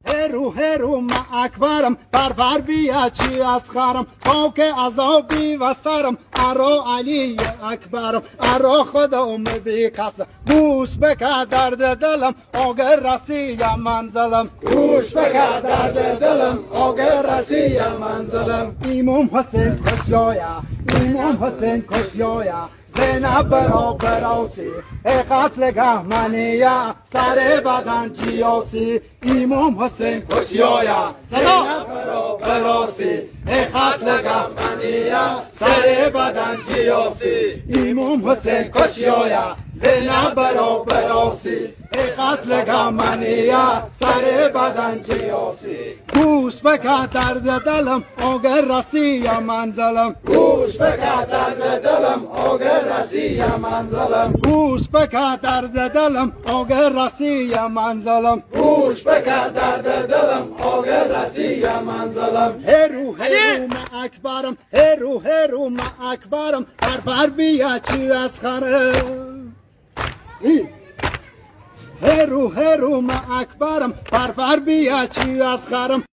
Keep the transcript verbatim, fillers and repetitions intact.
هرو هرو ما اکبرم بر بر بیا چی از خرم خاک عذابی و سرم ارا علی اکبرم ارا خودم بی کس گوش بکر درد دلم آگر رسی منزلم گوش بکر درد دلم آگر رسی منزلم امام حسین کشیایا امام حسین کشیایا زینب برا براسی ای قتلگاه منیه سر بدن جیاسی امام حسین کشیایا زینب برا براسی ای قتلگاه منیه سر بدن جیاسی امام حسین کشیایا زینب برا براسی ای قتلگاه منیه سر بدن جیاسی گوش بکر درد دلم آگر رسی منزلم گوش بکر درد دلم آگر رسی منزلم گوش بکر درد دلم آگر رسی منزلم گوش بکر درد دلم آگر رسی منزلم هرو هرو ما اکبرم هرو هرو ما اکبرم بر بر بیا چی از خرم هرو هرو ما اکبرم بر بر بیا چی از خرم